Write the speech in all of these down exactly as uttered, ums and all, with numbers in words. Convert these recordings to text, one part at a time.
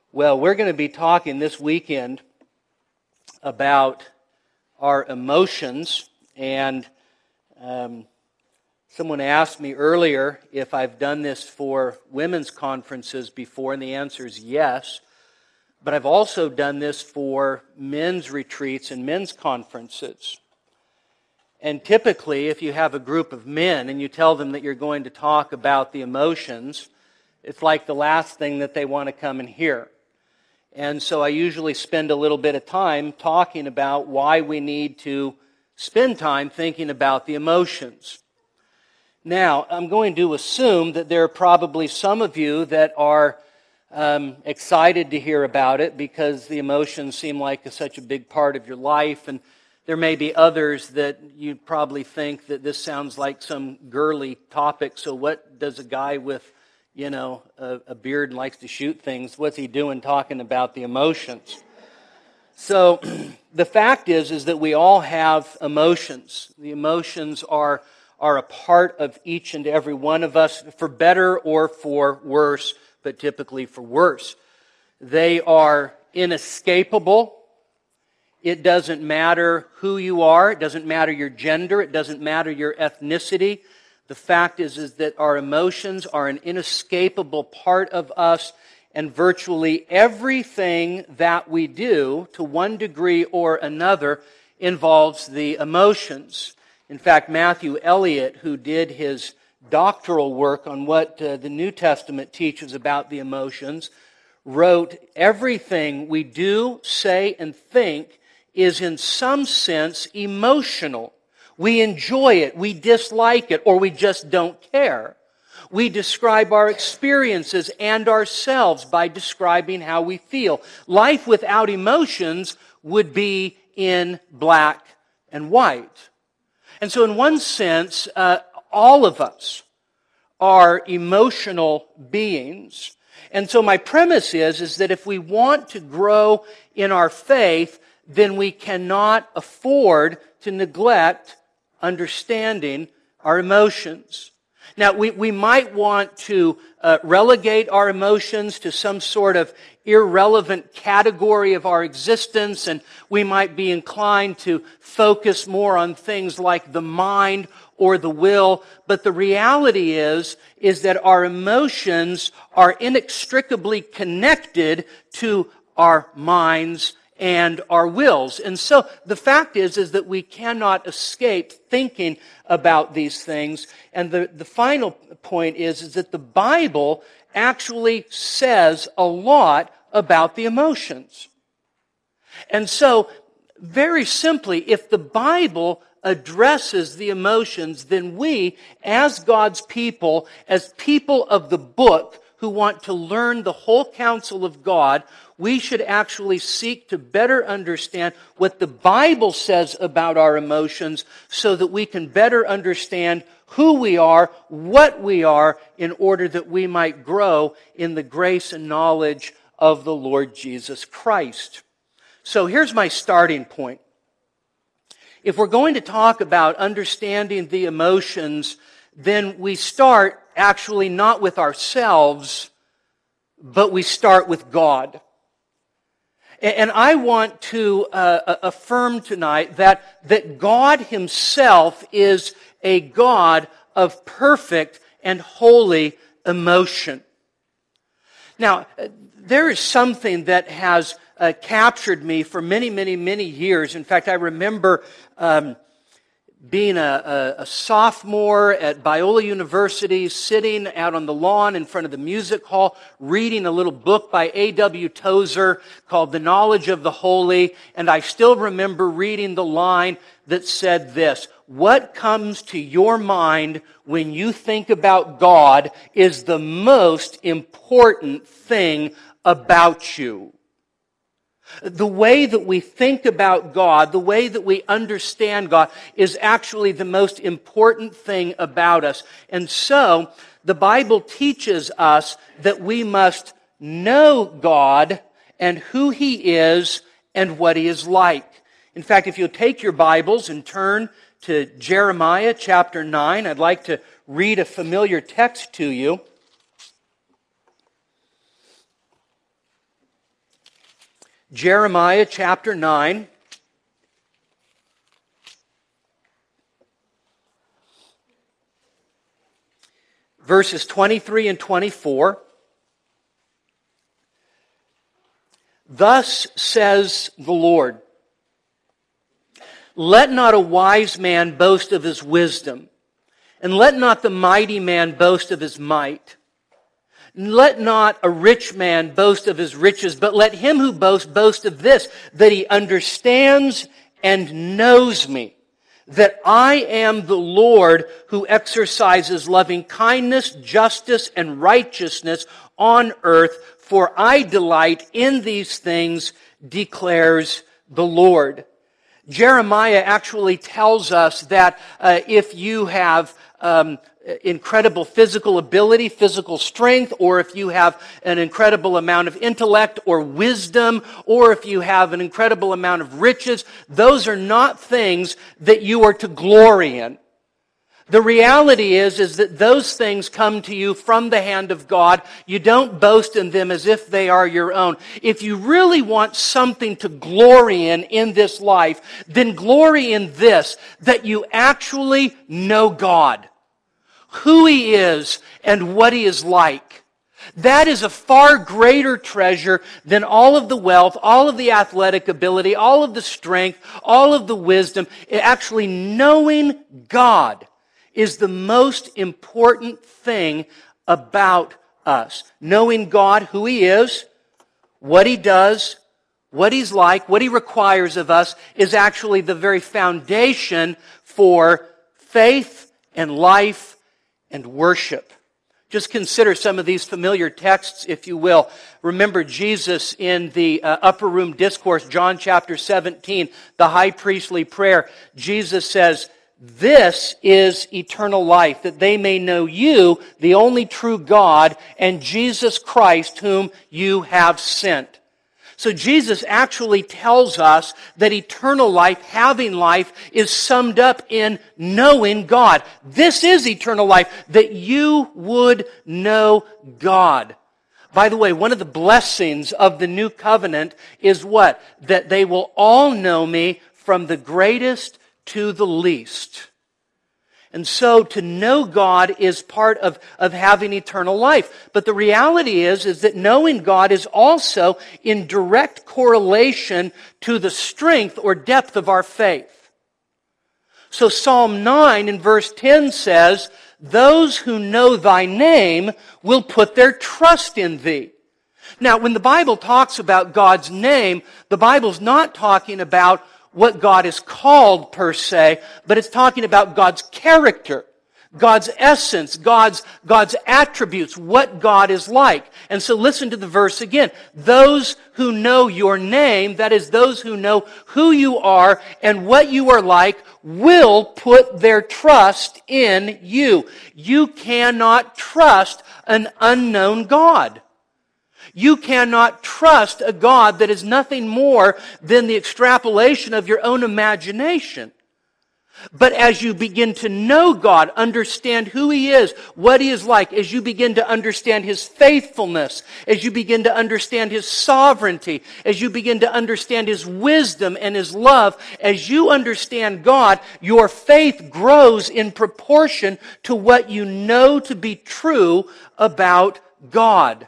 Well, we're going to be talking this weekend about our emotions, and um, someone asked me earlier if I've done this for women's conferences before, and the answer is yes. But I've also done this for men's retreats and men's conferences. And typically, if you have a group of men and you tell them that you're going to talk about the emotions, it's like the last thing that they want to come and hear. And so I usually spend a little bit of time talking about why we need to spend time thinking about the emotions. Now, I'm going to assume that there are probably some of you that are um, excited to hear about it because the emotions seem like a, such a big part of your life, and there may be others that you probably think that this sounds like some girly topic, so what does a guy with you know, a, a beard and likes to shoot things, what's he doing talking about the emotions? So the fact is, is that we all have emotions. The emotions are, are a part of each and every one of us, for better or for worse, but typically for worse. They are inescapable. It doesn't matter who you are. It doesn't matter your gender. It doesn't matter your ethnicity. The fact is, is that our emotions are an inescapable part of us, and virtually everything that we do, to one degree or another, involves the emotions. In fact, Matthew Elliott, who did his doctoral work on what uh, the New Testament teaches about the emotions, wrote, "Everything we do, say, and think is in some sense emotional. We enjoy it, we dislike it, or we just don't care. We describe our experiences and ourselves by describing how we feel. Life without emotions would be in black and white." And so in one sense, uh, all of us are emotional beings. And so my premise is, is that if we want to grow in our faith, then we cannot afford to neglect understanding our emotions. Now, we, we might want to uh, relegate our emotions to some sort of irrelevant category of our existence, and we might be inclined to focus more on things like the mind or the will. But the reality is, is that our emotions are inextricably connected to our minds and our wills. And so the fact is, is that we cannot escape thinking about these things. And the, the final point is, is that the Bible actually says a lot about the emotions. And so, very simply, if the Bible addresses the emotions, then we, as God's people, as people of the book who want to learn the whole counsel of God, we should actually seek to better understand what the Bible says about our emotions so that we can better understand who we are, what we are, in order that we might grow in the grace and knowledge of the Lord Jesus Christ. So here's my starting point. If we're going to talk about understanding the emotions, then we start actually not with ourselves, but we start with God. And I want to uh, affirm tonight that, that God Himself is a God of perfect and holy emotion. Now, there is something that has uh, captured me for many, many, many years. In fact, I remember um, being a, a, a sophomore at Biola University, sitting out on the lawn in front of the music hall, reading a little book by A W Tozer called The Knowledge of the Holy, and I still remember reading the line that said this: "What comes to your mind when you think about God is the most important thing about you." The way that we think about God, the way that we understand God, is actually the most important thing about us. And so, the Bible teaches us that we must know God and who He is and what He is like. In fact, if you'll take your Bibles and turn to Jeremiah chapter nine, I'd like to read a familiar text to you. Jeremiah chapter nine. Verses twenty-three and twenty-four. Thus says the Lord, let not a wise man boast of his wisdom, and let not the mighty man boast of his might. Let not a rich man boast of his riches, but let him who boasts boast of this, that he understands and knows me, that I am the Lord who exercises loving kindness, justice, and righteousness on earth, for I delight in these things, declares the Lord. Jeremiah actually tells us that uh, if you have um, incredible physical ability, physical strength, or if you have an incredible amount of intellect or wisdom, or if you have an incredible amount of riches, those are not things that you are to glory in. The reality is, is that those things come to you from the hand of God. You don't boast in them as if they are your own. If you really want something to glory in in this life, then glory in this, that you actually know God, who He is, and what He is like. That is a far greater treasure than all of the wealth, all of the athletic ability, all of the strength, all of the wisdom. Actually, knowing God is the most important thing about us. Knowing God, who He is, what He does, what He's like, what He requires of us, is actually the very foundation for faith and life and worship. Just consider some of these familiar texts, if you will. Remember Jesus in the uh, upper room discourse, John chapter seventeen, the high priestly prayer. Jesus says, this is eternal life, that they may know you, the only true God, and Jesus Christ, whom you have sent. So Jesus actually tells us that eternal life, having life, is summed up in knowing God. This is eternal life, that you would know God. By the way, one of the blessings of the new covenant is what? That they will all know me, from the greatest to the least. And so to know God is part of, of having eternal life. But the reality is, is that knowing God is also in direct correlation to the strength or depth of our faith. So Psalm nine in verse ten says, those who know thy name will put their trust in thee. Now, when the Bible talks about God's name, the Bible's not talking about what God is called per se, but it's talking about God's character, God's essence, God's, God's attributes, what God is like. And so listen to the verse again. Those who know your name, that is, those who know who you are and what you are like, will put their trust in you. You cannot trust an unknown God. You cannot trust a God that is nothing more than the extrapolation of your own imagination. But as you begin to know God, understand who He is, what He is like, as you begin to understand His faithfulness, as you begin to understand His sovereignty, as you begin to understand His wisdom and His love, as you understand God, your faith grows in proportion to what you know to be true about God.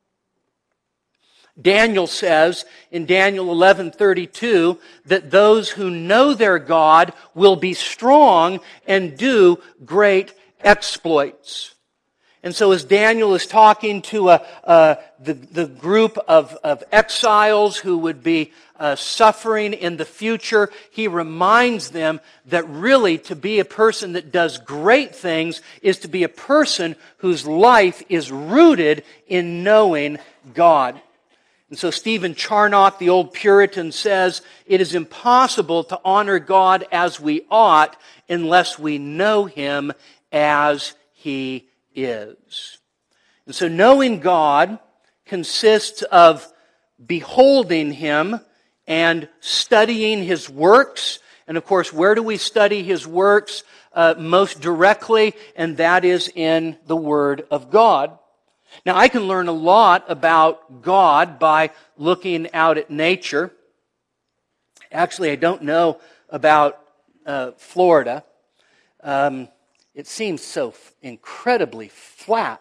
Daniel says in Daniel eleven thirty-two that those who know their God will be strong and do great exploits. And so as Daniel is talking to a, uh, the, the group of, of exiles who would be uh, suffering in the future, he reminds them that really to be a person that does great things is to be a person whose life is rooted in knowing God. And so Stephen Charnock, the old Puritan, says, it is impossible to honor God as we ought unless we know Him as He is. And so knowing God consists of beholding Him and studying His works. And of course, where do we study His works uh, most directly? And that is in the Word of God. Now, I can learn a lot about God by looking out at nature. Actually, I don't know about uh, Florida. Um, it seems so f- incredibly flat.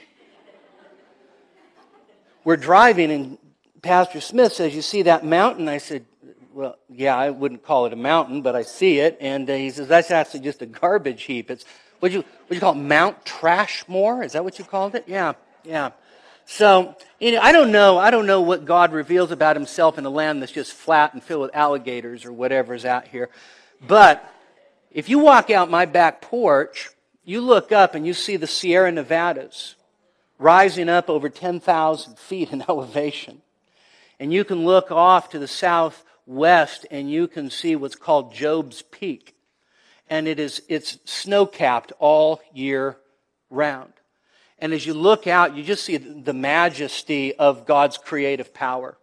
We're driving, and Pastor Smith says, "You see that mountain?" I said, "Well, yeah, I wouldn't call it a mountain, but I see it." And uh, he says, "That's actually just a garbage heap. It's what you what you call it, Mount Trashmore? Is that what you called it?" Yeah, yeah. So, you know, I don't know. I don't know what God reveals about Himself in a land that's just flat and filled with alligators or whatever's out here. But if you walk out my back porch, you look up and you see the Sierra Nevadas rising up over ten thousand feet in elevation. And you can look off to the southwest and you can see what's called Job's Peak. And it is it's snow-capped all year round. And as you look out, you just see the majesty of God's creative power.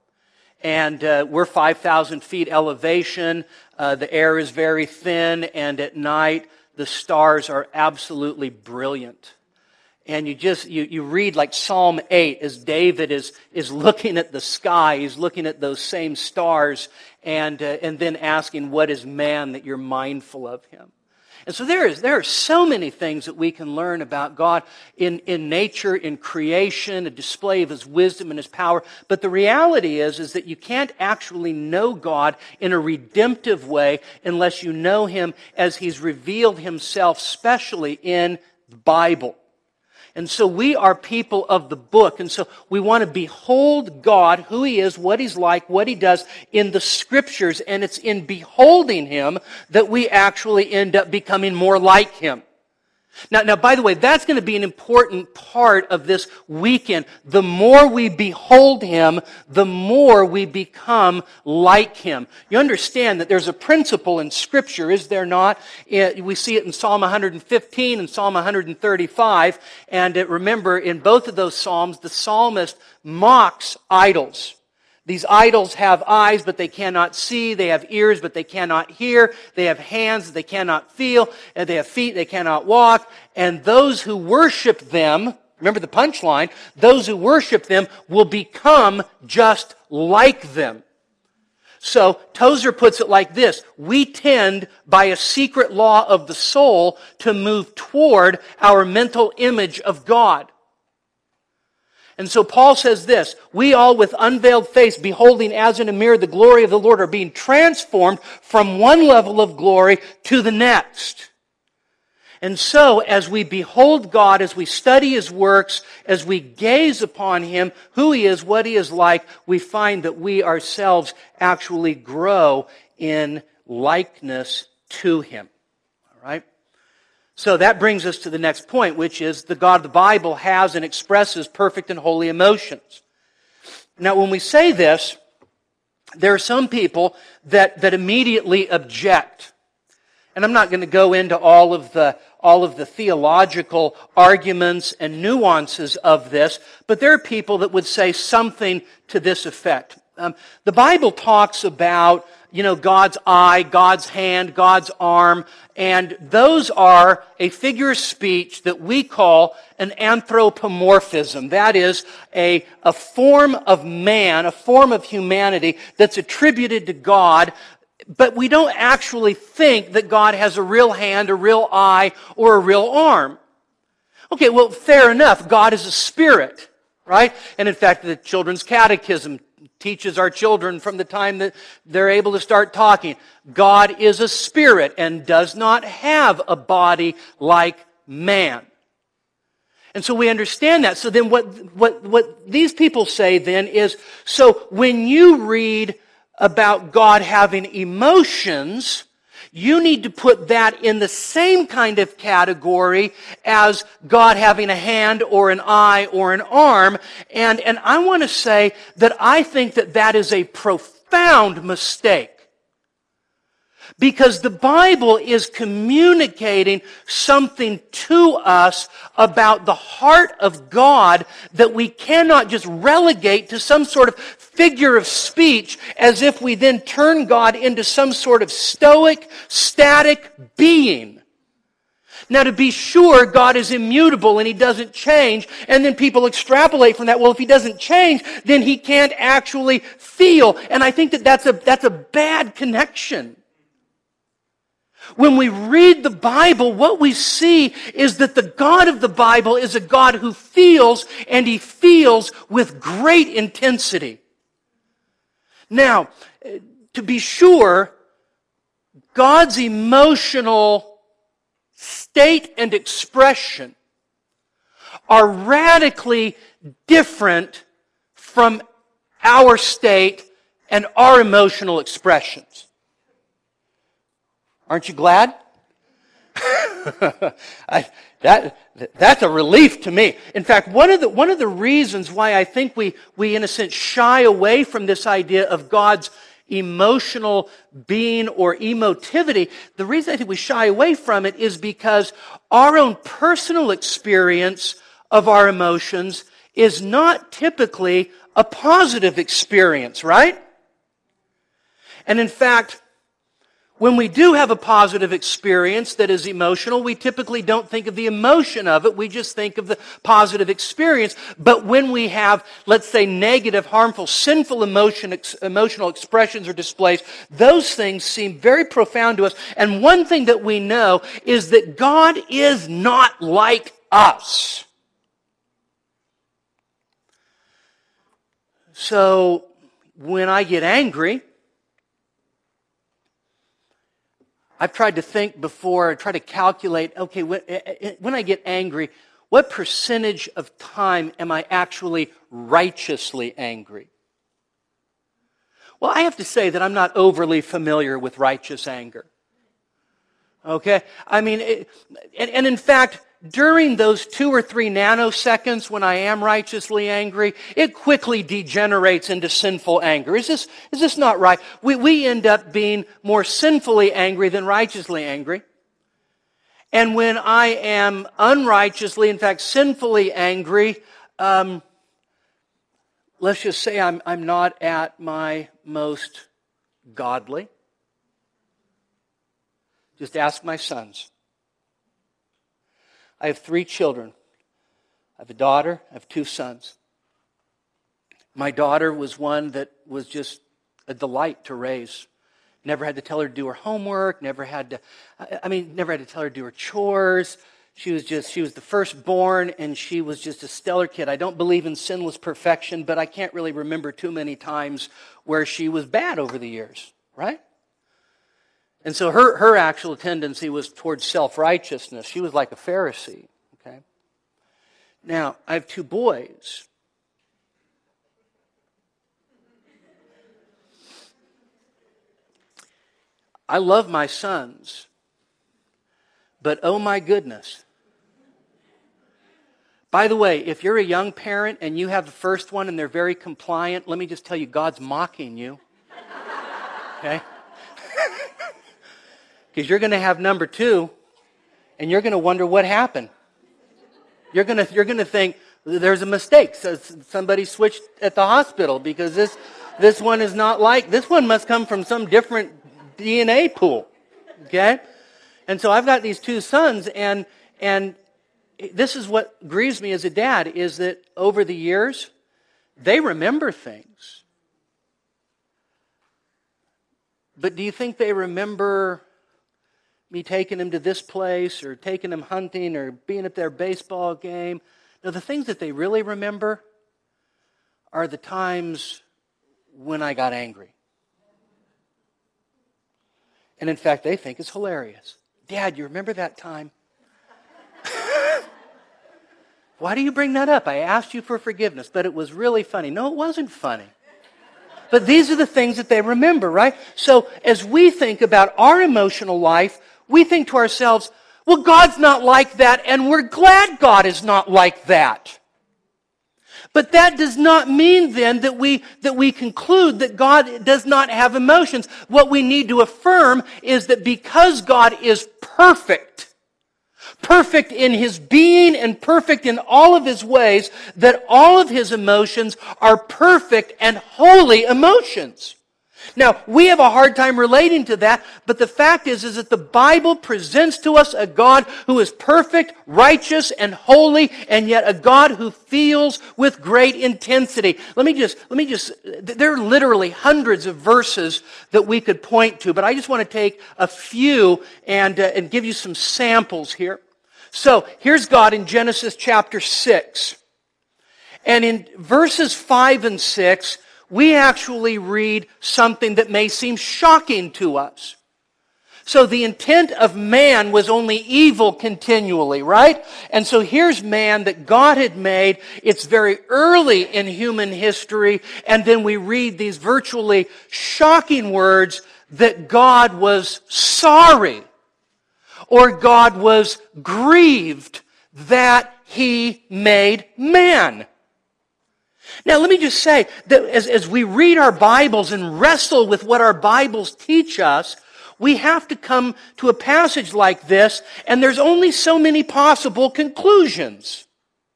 And uh, we're five thousand feet elevation. Uh, the air is very thin. And at night, the stars are absolutely brilliant. And you just, you, you read like Psalm eight as David is, is looking at the sky. He's looking at those same stars and, uh, and then asking, what is man that you're mindful of him? And so there is there are so many things that we can learn about God in, in nature, in creation, a display of His wisdom and His power. But the reality is, is that you can't actually know God in a redemptive way unless you know Him as He's revealed Himself, specially in the Bible. And so we are people of the book. And so we want to behold God, who He is, what He's like, what He does in the Scriptures. And it's in beholding Him that we actually end up becoming more like Him. Now, now, by the way, that's going to be an important part of this weekend. The more we behold Him, the more we become like Him. You understand that there's a principle in Scripture, is there not? We see it in Psalm one fifteen and Psalm one thirty-five. And remember, in both of those Psalms, the psalmist mocks idols. These idols have eyes, but they cannot see. They have ears, but they cannot hear. They have hands, they cannot feel. And they have feet, they cannot walk. And those who worship them, remember the punchline, those who worship them will become just like them. So Tozer puts it like this: we tend, by a secret law of the soul, to move toward our mental image of God. And so Paul says this: we all with unveiled face, beholding as in a mirror the glory of the Lord, are being transformed from one level of glory to the next. And so, as we behold God, as we study His works, as we gaze upon Him, who He is, what He is like, we find that we ourselves actually grow in likeness to Him. All right? So that brings us to the next point, which is the God of the Bible has and expresses perfect and holy emotions. Now, when we say this, there are some people that, that immediately object. And I'm not going to go into all of the all of the theological arguments and nuances of this, but there are people that would say something to this effect. Um, the Bible talks about, you know, God's eye, God's hand, God's arm, and those are a figure of speech that we call an anthropomorphism. That is a, a form of man, a form of humanity that's attributed to God, but we don't actually think that God has a real hand, a real eye, or a real arm. Okay, well, fair enough. God is a spirit, right? And in fact, the Children's Catechism teaches our children from the time that they're able to start talking. God is a spirit and does not have a body like man. And so we understand that. So then what, what, what these people say then is, so when you read about God having emotions, you need to put that in the same kind of category as God having a hand or an eye or an arm. And, and I want to say that I think that that is a profound mistake. Because the Bible is communicating something to us about the heart of God that we cannot just relegate to some sort of figure of speech as if we then turn God into some sort of stoic, static being. Now, to be sure, God is immutable and He doesn't change. And then people extrapolate from that, well, if He doesn't change, then He can't actually feel. And I think that that's a, that's a bad connection. When we read the Bible, what we see is that the God of the Bible is a God who feels, and He feels with great intensity. Now, to be sure, God's emotional state and expression are radically different from our state and our emotional expressions. Aren't you glad? I, that, that's a relief to me. In fact, one of the, one of the reasons why I think we, we, in a sense, shy away from this idea of God's emotional being or emotivity, the reason I think we shy away from it is because our own personal experience of our emotions is not typically a positive experience, right? And in fact, when we do have a positive experience that is emotional, we typically don't think of the emotion of it. We just think of the positive experience. But when we have, let's say, negative, harmful, sinful emotion, ex- emotional expressions or displays, those things seem very profound to us. And one thing that we know is that God is not like us. So, when I get angry, I've tried to think before, I try to calculate, okay, when I get angry, what percentage of time am I actually righteously angry? Well, I have to say that I'm not overly familiar with righteous anger. Okay? I mean, it, and, and in fact, during those two or three nanoseconds when I am righteously angry, it quickly degenerates into sinful anger. Is this, is this not right? We, we end up being more sinfully angry than righteously angry. And when I am unrighteously, in fact, sinfully angry, um, let's just say I'm, I'm not at my most godly. Just ask my sons. I have three children. I have a daughter, I have two sons. My daughter was one that was just a delight to raise. Never had to tell her to do her homework, never had to, I mean, never had to tell her to do her chores. She was just, she was the firstborn, and she was just a stellar kid. I don't believe in sinless perfection, but I can't really remember too many times where she was bad over the years, right? And so her, her actual tendency was towards self-righteousness. She was like a Pharisee, okay? Now, I have two boys. I love my sons, but oh my goodness. By the way, if you're a young parent and you have the first one and they're very compliant, let me just tell you, God's mocking you, okay? Because you're going to have number two, and you're going to wonder what happened. You're going to you're going to think there's a mistake. So somebody switched at the hospital because this this one is not like this one must come from some different D N A pool. Okay, and so I've got these two sons, and and this is what grieves me as a dad is that over the years they remember things. But do you think they remember me taking them to this place or taking them hunting or being at their baseball game? No, the things that they really remember are the times when I got angry. And in fact, they think it's hilarious. Dad, you remember that time? Why do you bring that up? I asked you for forgiveness, but it was really funny. No, it wasn't funny. But these are the things that they remember, right? So as we think about our emotional life, we think to ourselves, well, God's not like that, and we're glad God is not like that. But that does not mean then that we that we conclude that God does not have emotions. What we need to affirm is that because God is perfect, perfect in His being and perfect in all of His ways, that all of His emotions are perfect and holy emotions. Now, we have a hard time relating to that, but the fact is, is that the Bible presents to us a God who is perfect, righteous, and holy, and yet a God who feels with great intensity. Let me just, let me just, there are literally hundreds of verses that we could point to, but I just want to take a few and, uh, and give you some samples here. So, here's God in Genesis chapter six. And in verses five and six, we actually read something that may seem shocking to us. So the intent of man was only evil continually, right? And so here's man that God had made. It's very early in human history. And then we read these virtually shocking words that God was sorry or God was grieved that He made man. Now, let me just say that as, as we read our Bibles and wrestle with what our Bibles teach us, we have to come to a passage like this, and there's only so many possible conclusions.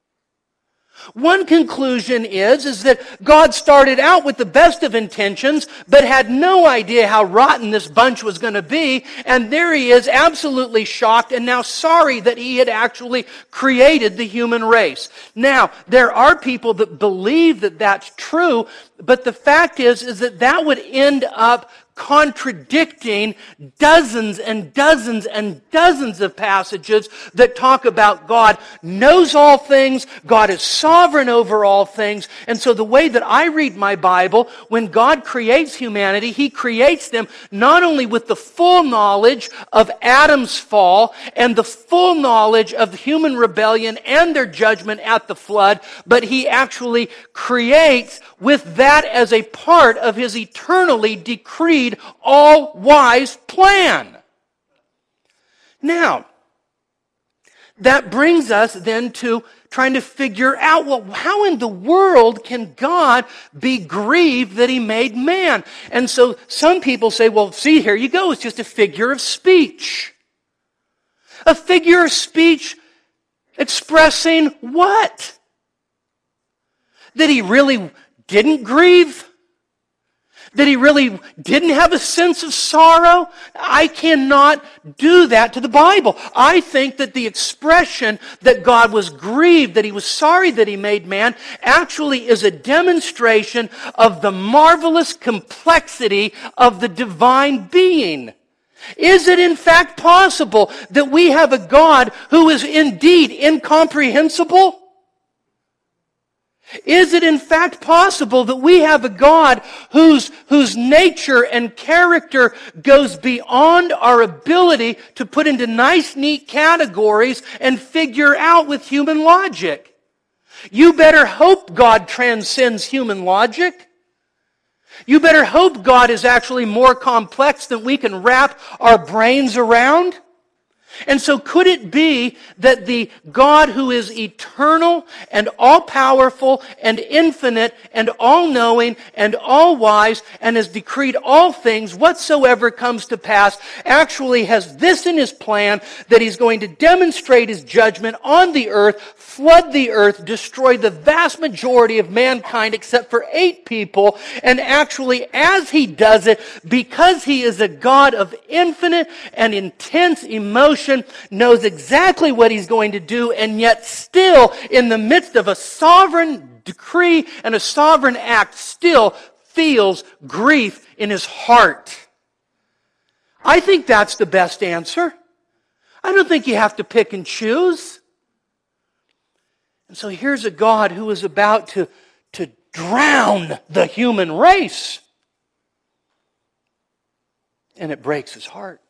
One conclusion is, is that God started out with the best of intentions, but had no idea how rotten this bunch was going to be, and there He is, absolutely shocked, and now sorry that He had actually created the human race. Now, there are people that believe that that's true, but the fact is, is that that would end up contradicting dozens and dozens and dozens of passages that talk about God knows all things, God is sovereign over all things. And so the way that I read my Bible, when God creates humanity, He creates them not only with the full knowledge of Adam's fall and the full knowledge of human rebellion and their judgment at the flood, but He actually creates with that as a part of His eternally decreed all-wise plan. Now, that brings us then to trying to figure out, well, how in the world can God be grieved that He made man? And so some people say, well, see, here you go, it's just a figure of speech. A figure of speech expressing what? That He really didn't grieve? That He really didn't have a sense of sorrow? I cannot do that to the Bible. I think that the expression that God was grieved, that He was sorry that He made man, actually is a demonstration of the marvelous complexity of the divine being. Is it in fact possible that we have a God who is indeed incomprehensible? Is it in fact possible that we have a God whose, whose nature and character goes beyond our ability to put into nice, neat categories and figure out with human logic? You better hope God transcends human logic. You better hope God is actually more complex than we can wrap our brains around. And so could it be that the God who is eternal and all-powerful and infinite and all-knowing and all-wise and has decreed all things whatsoever comes to pass actually has this in His plan, that He's going to demonstrate His judgment on the earth, flood the earth, destroy the vast majority of mankind except for eight people, and actually as He does it, because He is a God of infinite and intense emotion, knows exactly what He's going to do, and yet still, in the midst of a sovereign decree and a sovereign act, still feels grief in His heart. I think that's the best answer. I don't think you have to pick and choose. And so here's a God who is about to, to drown the human race. And it breaks His heart.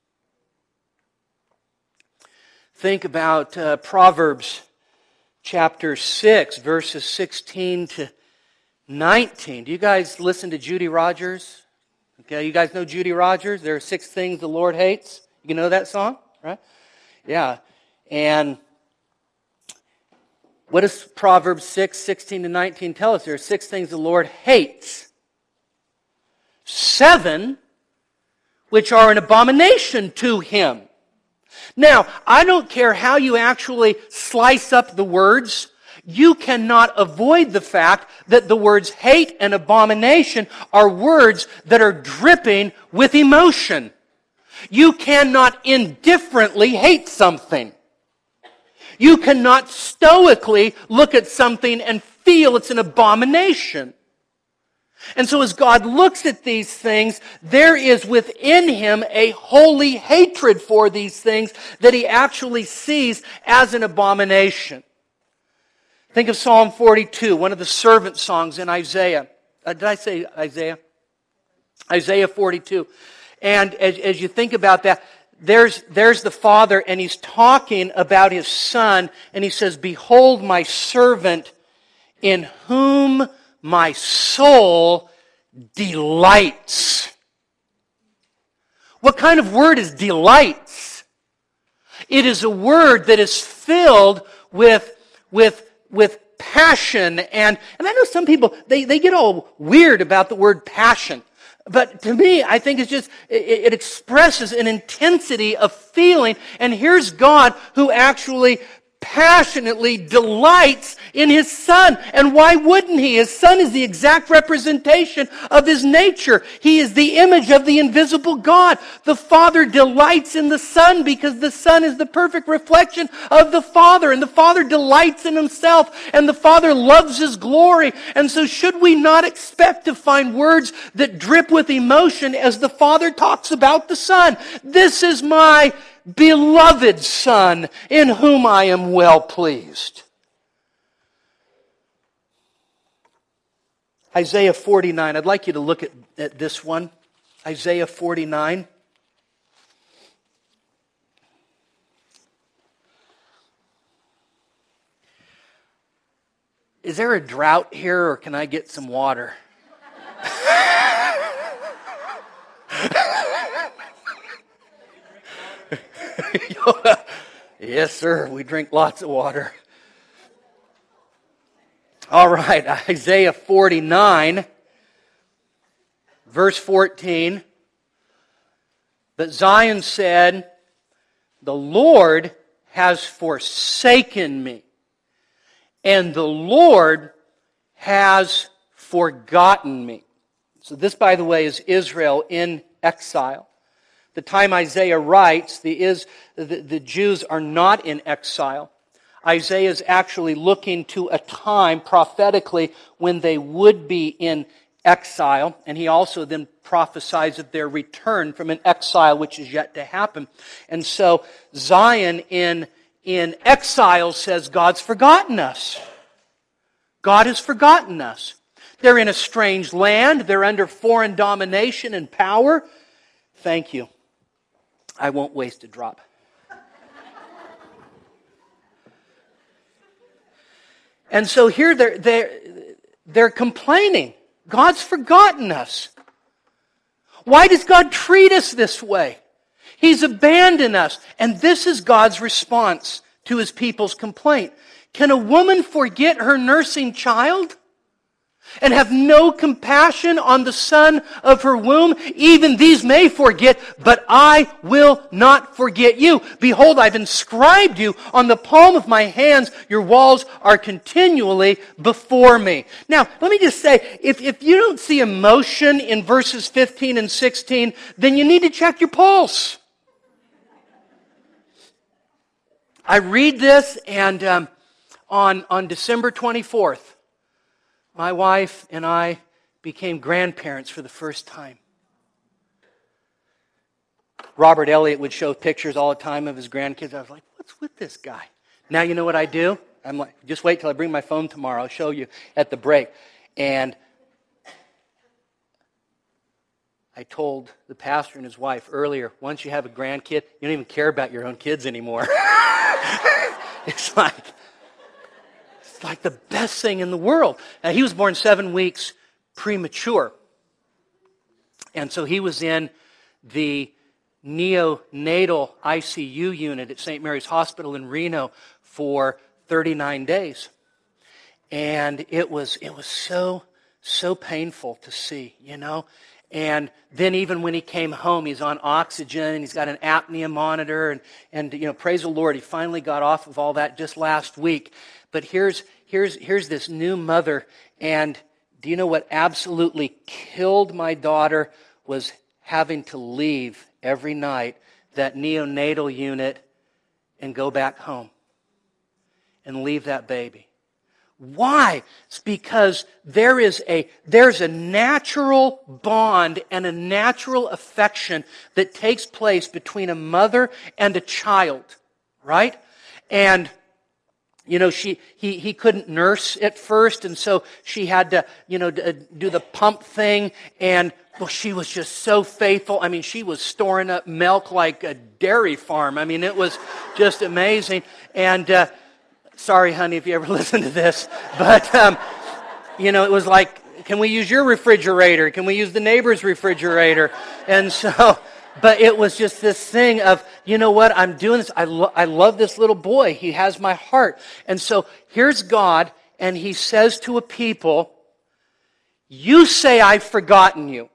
Think about uh, Proverbs chapter six, verses sixteen to nineteen. Do you guys listen to Judy Rogers? Okay, you guys know Judy Rogers? There are six things the Lord hates. You know that song, right? Yeah. And what does Proverbs six, sixteen to nineteen tell us? There are six things the Lord hates. Seven, which are an abomination to Him. Now, I don't care how you actually slice up the words. you cannot avoid the fact that the words hate and abomination are words that are dripping with emotion. You cannot indifferently hate something. You cannot stoically look at something and feel it's an abomination. And so as God looks at these things, there is within Him a holy hatred for these things that He actually sees as an abomination. Think of Psalm forty-two, one of the servant songs in Isaiah. Uh, did I say Isaiah? Isaiah forty-two. And as, as you think about that, there's, there's the Father, and He's talking about His Son, and He says, "Behold my servant, in whom my soul delights." What kind of word is delights? It is a word that is filled with, with, with passion. And, and I know some people, they, they get all weird about the word passion. But to me, I think it's just, it, it expresses an intensity of feeling. And here's God who actually passionately delights in His Son. And why wouldn't He? His Son is the exact representation of His nature. He is the image of the invisible God. The Father delights in the Son because the Son is the perfect reflection of the Father. And the Father delights in Himself. And the Father loves His glory. And so should we not expect to find words that drip with emotion as the Father talks about the Son? This is my beloved Son, in whom I am well pleased. Isaiah forty-nine. I'd like you to look at, at this one. Isaiah forty-nine. Is there a drought here, or can I get some water? Yes, sir. We drink lots of water. All right, Isaiah forty-nine, verse fourteen. But Zion said, "The Lord has forsaken me, and the Lord has forgotten me." So this, by the way, is Israel in exile. The time Isaiah writes, the, is, the, the Jews are not in exile. Isaiah is actually looking to a time prophetically when they would be in exile. And he also then prophesies of their return from an exile which is yet to happen. And so Zion in, in exile says, God's forgotten us. God has forgotten us. They're in a strange land. They're under foreign domination and power. Thank you. I won't waste a drop. And so here they're, they're, they're complaining. God's forgotten us. Why does God treat us this way? He's abandoned us. And this is God's response to His people's complaint. Can a woman forget her nursing child and have no compassion on the son of her womb? Even these may forget, but I will not forget you. Behold, I've inscribed you on the palm of my hands. Your walls are continually before me. Now, let me just say, if, if you don't see emotion in verses fifteen and sixteen, then you need to check your pulse. I read this, and um, on, on December twenty-fourth, my wife and I became grandparents for the first time. Robert Elliott would show pictures all the time of his grandkids. I was like, what's with this guy? Now you know what I do? I'm like, just wait till I bring my phone tomorrow. I'll show you at the break. And I told the pastor and his wife earlier, once you have a grandkid, you don't even care about your own kids anymore. It's like... It's like the best thing in the world. Now, he was born seven weeks premature. And so he was in the neonatal I C U unit at Saint Mary's Hospital in Reno for thirty-nine days. And it was it was so, so painful to see, you know. And then even when he came home, he's on oxygen, and he's got an apnea monitor, and, and you know, praise the Lord, he finally got off of all that just last week. But here's here's, here's this new mother, and do you know what absolutely killed my daughter was having to leave every night that neonatal unit and go back home and leave that baby. Why? It's because there is a there's a natural bond and a natural affection that takes place between a mother and a child, right? And you know, she he he couldn't nurse at first, and so she had to, you know, do the pump thing, and well, she was just so faithful. I mean, she was storing up milk like a dairy farm. I mean, it was just amazing. And uh, sorry, honey, if you ever listen to this, but um, you know, it was like, can we use your refrigerator? Can we use the neighbor's refrigerator? And so, but it was just this thing of, you know what, I'm doing this. I lo- I love this little boy. He has my heart. And so here's God, and He says to a people, "You say I've forgotten you.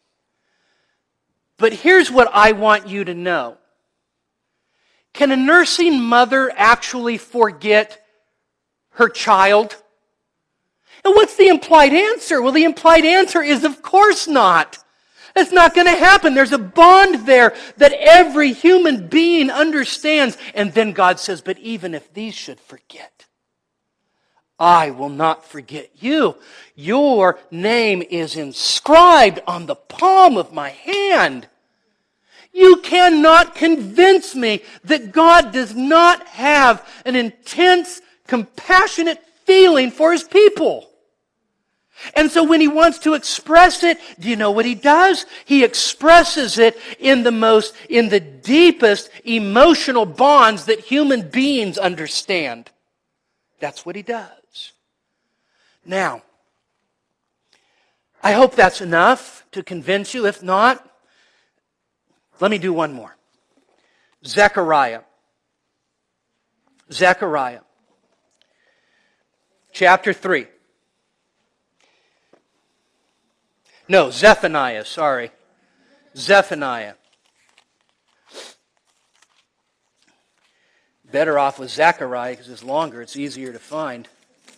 But here's what I want you to know. Can a nursing mother actually forget her child?" And what's the implied answer? Well, the implied answer is, of course not. It's not going to happen. There's a bond there that every human being understands. And then God says, but even if these should forget, I will not forget you. Your name is inscribed on the palm of my hand. You cannot convince me that God does not have an intense, compassionate feeling for His people. And so when He wants to express it, do you know what He does? He expresses it in the most, in the deepest emotional bonds that human beings understand. That's what He does. Now, I hope that's enough to convince you. If not, let me do one more. Zechariah. Zechariah. Chapter three. No, Zephaniah, sorry. Zephaniah. Better off with Zechariah because it's longer, it's easier to find.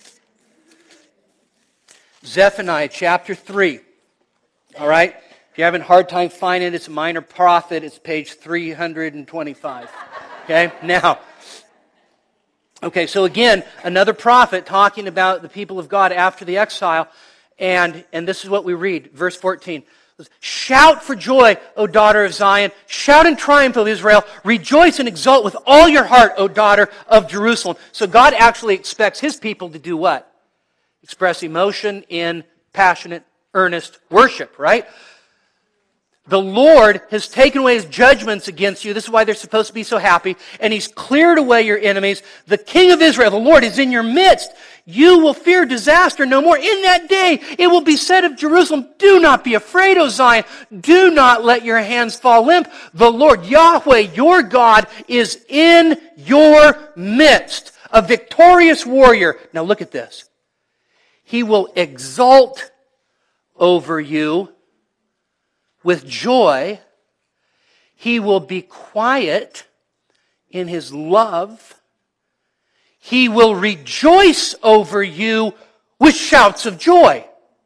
Zephaniah chapter three. All right? If you're having a hard time finding it, it's a minor prophet. It's page three hundred twenty-five. Okay? Now, okay, so again, another prophet talking about the people of God after the exile. And, and this is what we read, verse fourteen. Shout for joy, O daughter of Zion. Shout in triumph, O Israel. Rejoice and exult with all your heart, O daughter of Jerusalem. So God actually expects His people to do what? Express emotion in passionate, earnest worship, right? The Lord has taken away His judgments against you. This is why they're supposed to be so happy. And He's cleared away your enemies. The King of Israel, the Lord, is in your midst. You will fear disaster no more. In that day, it will be said of Jerusalem, do not be afraid, O Zion. Do not let your hands fall limp. The Lord, Yahweh, your God, is in your midst. A victorious warrior. Now look at this. He will exult over you with joy. He will be quiet in His love. He will rejoice over you with shouts of joy.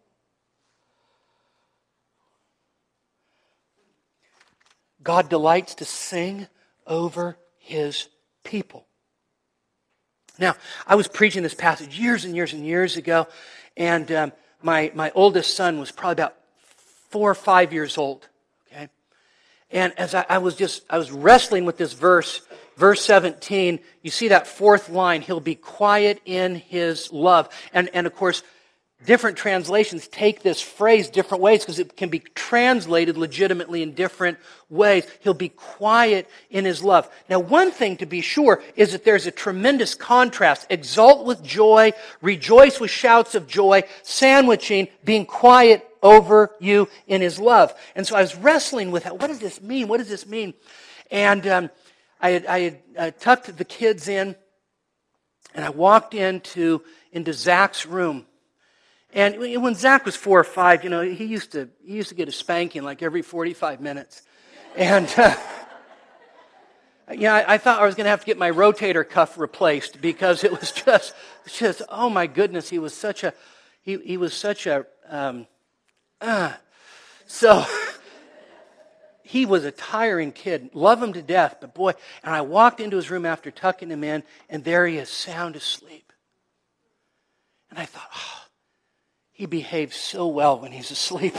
God delights to sing over His people. Now, I was preaching this passage years and years and years ago, and um, my, my oldest son was probably about four or five years old, okay? And as I, I was just, I was wrestling with this verse, verse seventeen, you see that fourth line, He'll be quiet in His love. And, and of course, different translations take this phrase different ways because it can be translated legitimately in different ways. He'll be quiet in His love. Now, one thing to be sure is that there's a tremendous contrast. Exult with joy, rejoice with shouts of joy, sandwiching, being quiet over you in His love. And so I was wrestling with that. What does this mean? What does this mean? And um, I had, I had uh, tucked the kids in, and I walked into, into Zach's room. And when Zach was four or five, you know, he used to he used to get a spanking like every forty-five minutes. And uh, Yeah, I, I thought I was going to have to get my rotator cuff replaced because it was just, just oh my goodness, he was such a, he he was such a, um, uh, so he was a tiring kid. Love him to death, but boy, and I walked into his room after tucking him in, and there he is, sound asleep. And I thought, oh, he behaves so well when he's asleep.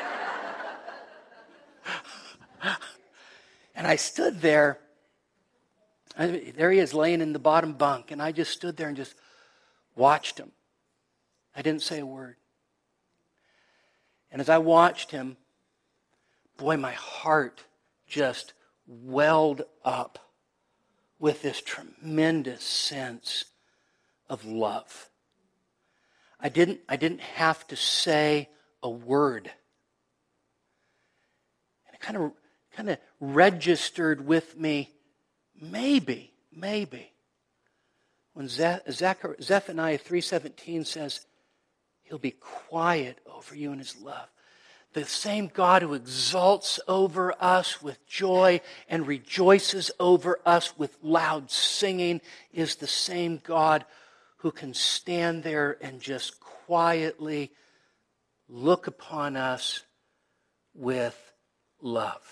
And I stood there. I, there he is laying in the bottom bunk, and I just stood there and just watched him. I didn't say a word. And as I watched him, boy, my heart just welled up with this tremendous sense of love. I didn't, I didn't have to say a word. And it kind of, kind of registered with me. Maybe, maybe, when Zephaniah three seventeen says, He'll be quiet over you in His love. The same God who exalts over us with joy and rejoices over us with loud singing is the same God who can stand there and just quietly look upon us with love.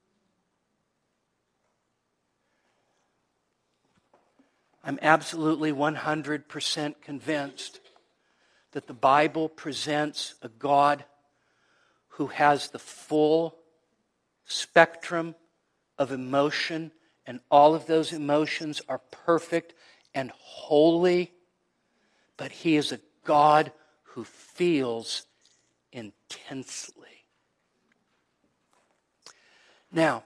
I'm absolutely one hundred percent convinced that the Bible presents a God who has the full spectrum of emotion, and all of those emotions are perfect and holy, but He is a God who feels intensely. Now,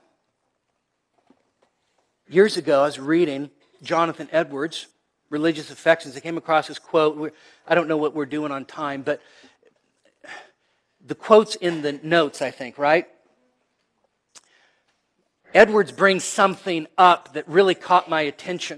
years ago I was reading Jonathan Edwards, Religious Affections. I came across this quote. I don't know what we're doing on time, but the quote's in the notes, I think, right? Edwards brings something up that really caught my attention.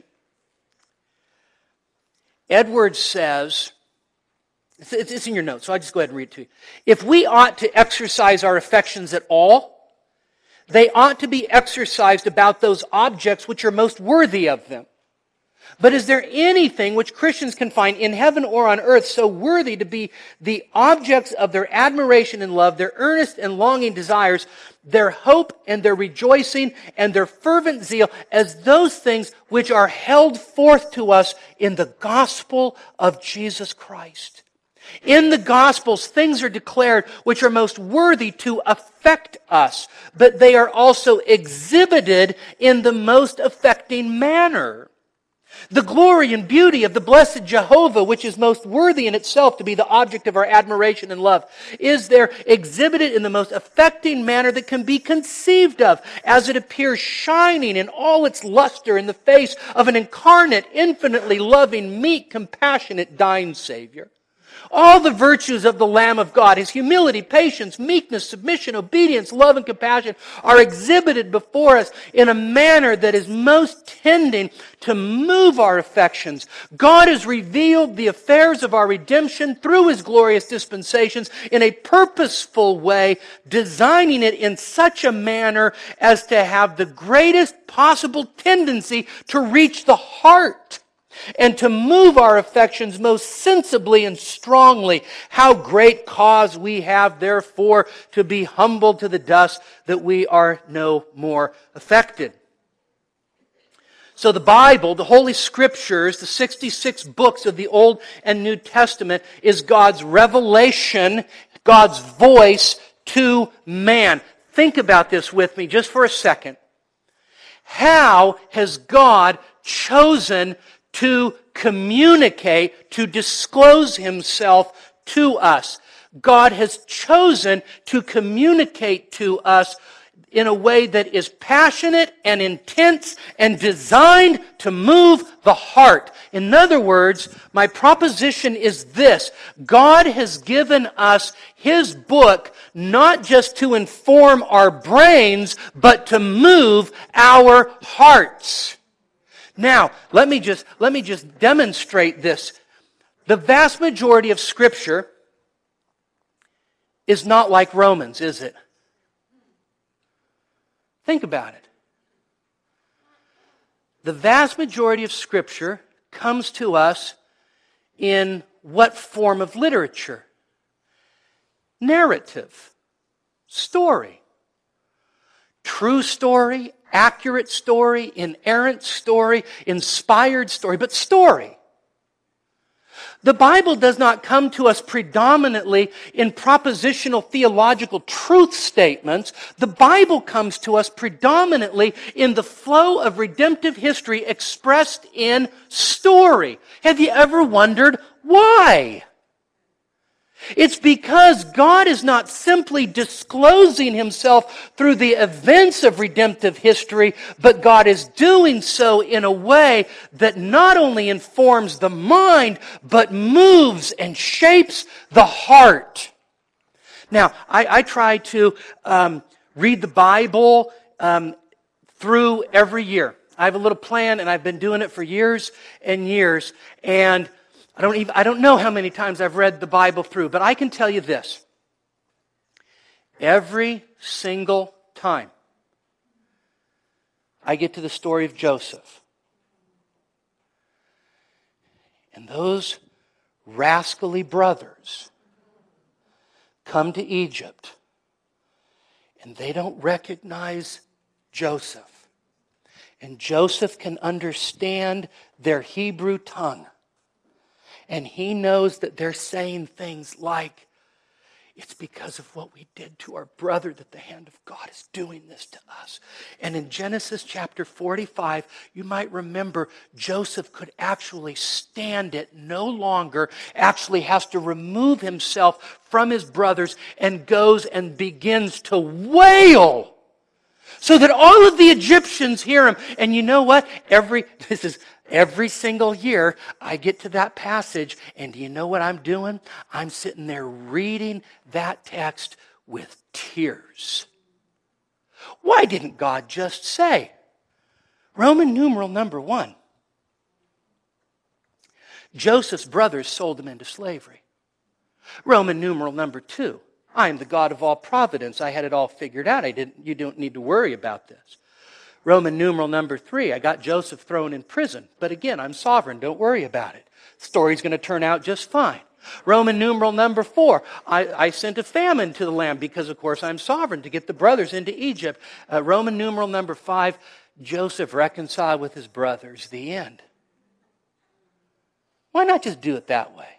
Edwards says, it's in your notes, so I'll just go ahead and read it to you. If we ought to exercise our affections at all, they ought to be exercised about those objects which are most worthy of them. But is there anything which Christians can find in heaven or on earth so worthy to be the objects of their admiration and love, their earnest and longing desires, their hope and their rejoicing and their fervent zeal as those things which are held forth to us in the gospel of Jesus Christ? In the Gospels, things are declared which are most worthy to affect us, but they are also exhibited in the most affecting manner. The glory and beauty of the blessed Jehovah, which is most worthy in itself to be the object of our admiration and love, is there exhibited in the most affecting manner that can be conceived of, as it appears shining in all its luster in the face of an incarnate, infinitely loving, meek, compassionate, dying Savior. All the virtues of the Lamb of God, His humility, patience, meekness, submission, obedience, love, and compassion are exhibited before us in a manner that is most tending to move our affections. God has revealed the affairs of our redemption through His glorious dispensations in a purposeful way, designing it in such a manner as to have the greatest possible tendency to reach the heart and to move our affections most sensibly and strongly. How great cause we have, therefore, to be humbled to the dust, that we are no more affected. So the Bible, the Holy Scriptures, the sixty-six books of the Old and New Testament, is God's revelation, God's voice to man. Think about this with me just for a second. How has God chosen to communicate, to disclose Himself to us? God has chosen to communicate to us in a way that is passionate and intense and designed to move the heart. In other words, my proposition is this: God has given us His book not just to inform our brains, but to move our hearts. Now, let me just let me just demonstrate this. The vast majority of Scripture is not like Romans, is it? Think about it. the vast majority of Scripture comes to us in what form of literature? Narrative, story. True story, accurate story, inerrant story, inspired story, but story. The Bible does not come to us predominantly in propositional theological truth statements. The Bible comes to us predominantly in the flow of redemptive history expressed in story. Have you ever wondered why? It's because God is not simply disclosing Himself through the events of redemptive history, but God is doing so in a way that not only informs the mind, but moves and shapes the heart. Now, I, I try to um, read the Bible um, through every year. I have a little plan, and I've been doing it for years and years, and I don't even, I don't know how many times I've read the Bible through, but I can tell you this. Every single time I get to the story of Joseph, and those rascally brothers come to Egypt, and they don't recognize Joseph, and Joseph can understand their Hebrew tongue. And he knows that they're saying things like, it's because of what we did to our brother that the hand of God is doing this to us. And in Genesis chapter forty-five, you might remember Joseph could actually stand it no longer, actually has to remove himself from his brothers and goes and begins to wail so that all of the Egyptians hear him. And you know what? Every, this is... Every single year, I get to that passage, and do you know what I'm doing? I'm sitting there reading that text with tears. Why didn't God just say? Roman numeral number one. Joseph's brothers sold him into slavery. Roman numeral number two. I am the God of all providence. I had it all figured out. I didn't. You don't need to worry about this. Roman numeral number three, I got Joseph thrown in prison. But again, I'm sovereign. Don't worry about it. The story's going to turn out just fine. Roman numeral number four, I, I sent a famine to the land because, of course, I'm sovereign to get the brothers into Egypt. Uh, Roman numeral number five, Joseph reconciled with his brothers. The end. Why not just do it that way?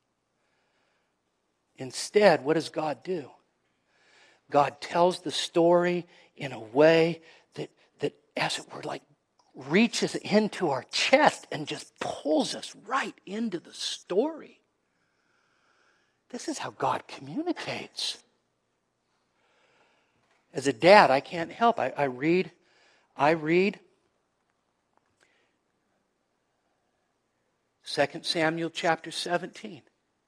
Instead, what does God do? God tells the story in a way as it were, like reaches into our chest and just pulls us right into the story. This is how God communicates. As a dad, I can't help. I, I read, I read Second Samuel chapter seventeen.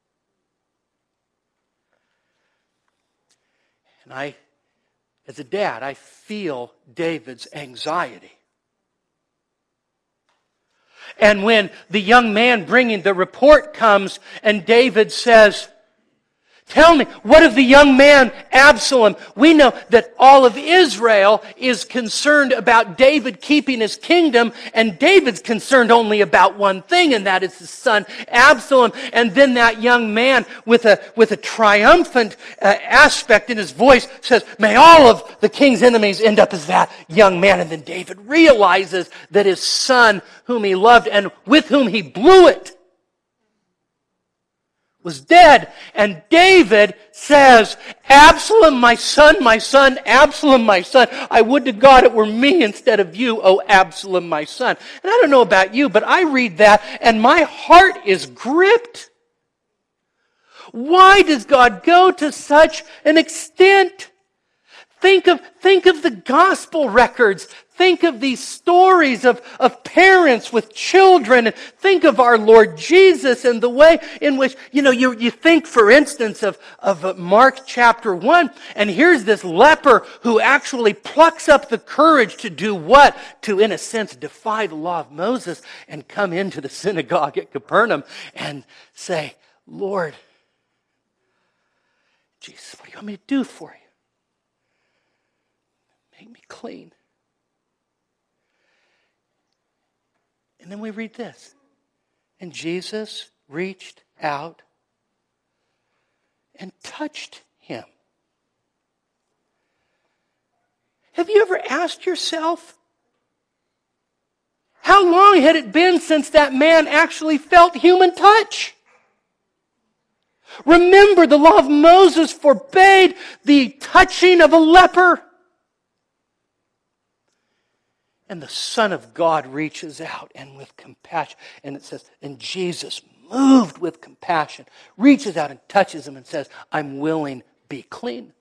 And I As a dad, I feel David's anxiety. And when the young man bringing the report comes and David says, tell me, what of the young man Absalom? We know that all of Israel is concerned about David keeping his kingdom, and David's concerned only about one thing, and that is his son Absalom. And then that young man with a with a triumphant uh, aspect in his voice says, may all of the king's enemies end up as that young man. And then David realizes that his son, whom he loved and with whom he blew it, was dead. And David says, Absalom, my son, my son, Absalom, my son. I would to God it were me instead of you, O Absalom, my son. And I don't know about you, but I read that and my heart is gripped. Why does God go to such an extent? Think of, think of the gospel records. Think of these stories of, of parents with children. And think of our Lord Jesus and the way in which, you know, you, you think, for instance, of, of Mark chapter one. And here's this leper who actually plucks up the courage to do what? To, in a sense, defy the law of Moses and come into the synagogue at Capernaum and say, Lord, Jesus, what do you want me to do for you? Make me clean. And then we read this. And Jesus reached out and touched him. Have you ever asked yourself, how long had it been since that man actually felt human touch? Remember, the law of Moses forbade the touching of a leper. And the Son of God reaches out and with compassion. And it says, and Jesus, moved with compassion, reaches out and touches him and says, I'm willing, be clean.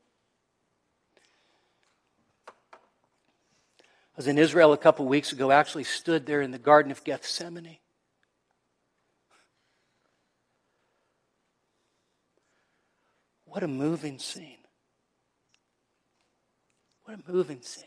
I was in Israel a couple weeks ago, actually stood there in the Garden of Gethsemane. What a moving scene. What a moving scene.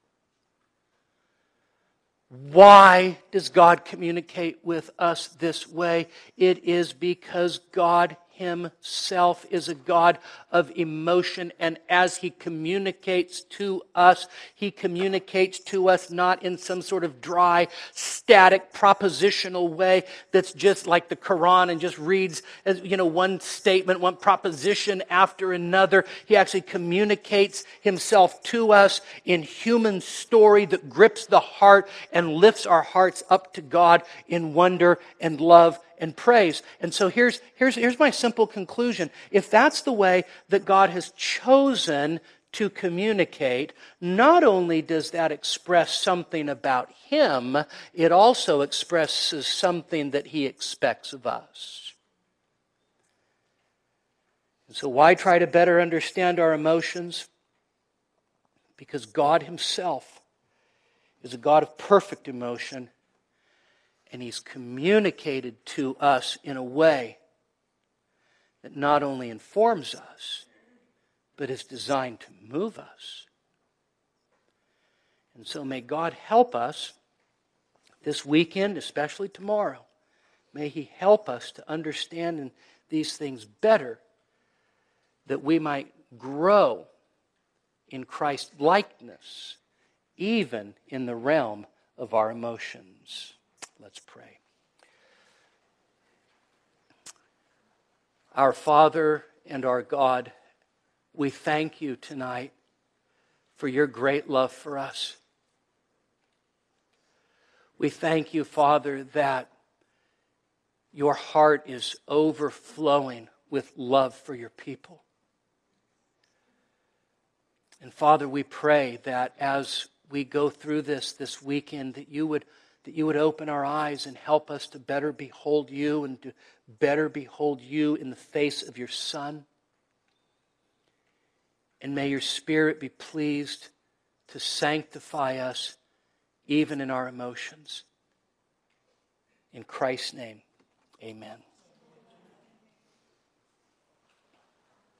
Why does God communicate with us this way? It is because God Himself is a God of emotion, and as He communicates to us, He communicates to us not in some sort of dry, static, propositional way that's just like the Quran and just reads, as you know, one statement, one proposition after another. He actually communicates Himself to us in human story that grips the heart and lifts our hearts up to God in wonder and love and praise. And so here's, here's, here's my simple conclusion. If that's the way that God has chosen to communicate, not only does that express something about Him, it also expresses something that He expects of us. And so why try to better understand our emotions? Because God Himself is a God of perfect emotion, and He's communicated to us in a way that not only informs us, but is designed to move us. And so may God help us this weekend, especially tomorrow. May He help us to understand these things better, that we might grow in Christ's likeness, even in the realm of our emotions. Let's pray. Our Father and our God, we thank You tonight for Your great love for us. We thank You, Father, that Your heart is overflowing with love for Your people. And Father, we pray that as we go through this this weekend, that You would that You would open our eyes and help us to better behold You and to better behold You in the face of Your Son. And may Your Spirit be pleased to sanctify us even in our emotions. In Christ's name, amen.